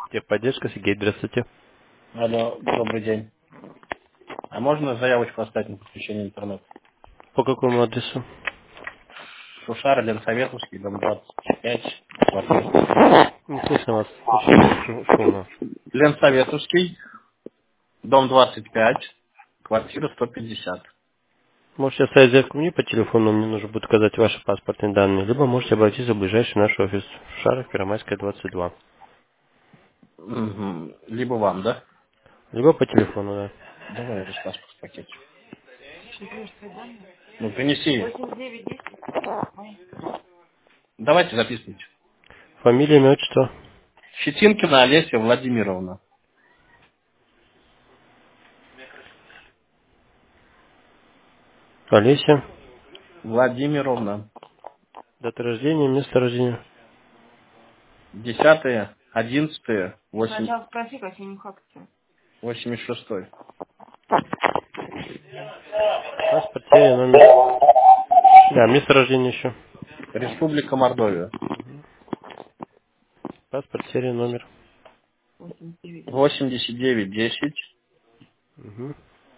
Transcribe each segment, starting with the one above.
Техподдержка, Сергей, здравствуйте. Алло, добрый день. А можно заявочку оставить на подключение интернета? По какому адресу? Шушара, Ленсоветовский, дом 25, квартира. Не слышно вас, очень шумно. Ленсоветовский, дом 25, квартира 150. Можете оставить заявку мне по телефону, мне нужно будет указать ваши паспортные данные, либо можете обратиться в ближайший наш офис в Шарах, Первомайская, 22. Мгм. Либо вам, да? Либо по телефону, да. Давай я паспорт в пакете. Ну, принеси. Давайте записывайте. Фамилия, имя, отчество. Щетинкина Олеся Владимировна. Олеся. Владимировна. Дата рождения, место рождения. 10-е, 11-е, 86-й. Паспорт, серия, номер. Да, место рождения еще. Республика Мордовия. Паспорт, серия, номер. 8910 Угу.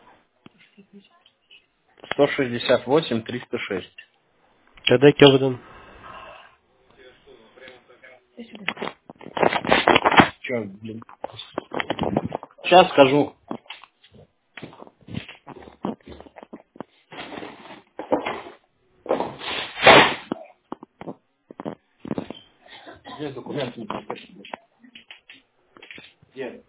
168 306. Когда Келвин? Че, блин? Сейчас скажу. Где документы? Где?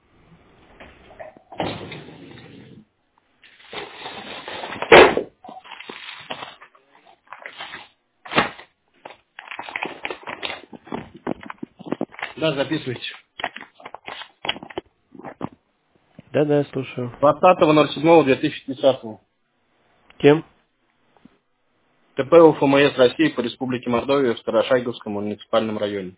Да, записывайте. Да, я слушаю. 20.07.2010. Кем? ТП УФМС России по Республике Мордовия в Старошайговском муниципальном районе.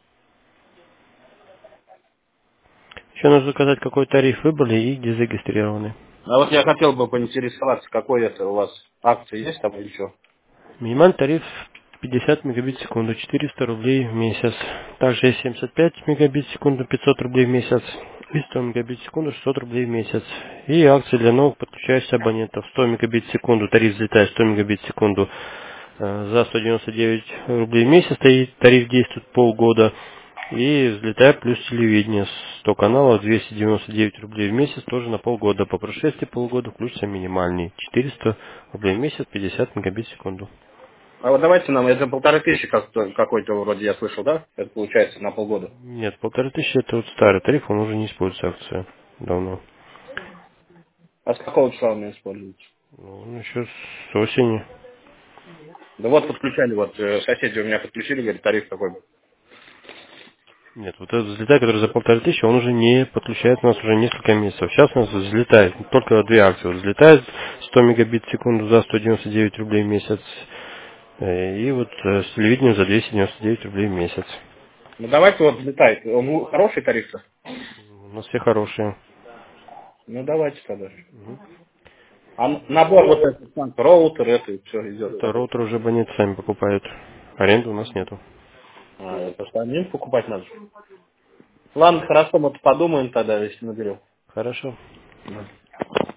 Еще нужно указать, какой тариф выбрали и где зарегистрированы. А вот я хотел бы поинтересоваться, какой это у вас акция есть там или что? Минимальный тариф 50 мегабит в секунду, 400 рублей в месяц. Также есть 75 мегабит в секунду, 500 рублей в месяц. И 100 мегабит в секунду, 600 рублей в месяц. И акции для новых подключающихся абонентов. 100 мегабит в секунду, тариф взлетает 100 мегабит в секунду. За 199 рублей в месяц стоит, тариф действует полгода. И взлетает плюс телевидение. 100 каналов, 299 рублей в месяц, тоже на полгода. По прошествии полугода включится минимальный. 400 рублей в месяц, 50 мегабит в секунду. А вот давайте нам, это 1500 какой-то вроде я слышал, да? Это получается на полгода. Нет, 1500 это вот старый тариф, он уже не используется акция давно. А с какого числа вы используете? Ну, он еще с осени. Да вот подключали, вот соседи у меня подключили, говорит, тариф такой. Нет, вот этот взлетай, который за 1500, он уже не подключается у нас уже несколько месяцев. Сейчас у нас взлетает только две акции. Вот взлетает 100 мегабит в секунду за 199 рублей в месяц. И вот с телевидением за 299 рублей в месяц. Ну давайте вот взлетает. Он хороший тариф-то? У нас все хорошие. Ну давайте тогда. А набор вот этот, роутер, это все идет Это такой. роутер уже абоненты сами покупают. Аренды у нас нету. А, это что, один покупать надо? Ладно, хорошо, мы подумаем тогда, если наберем. Хорошо. Да.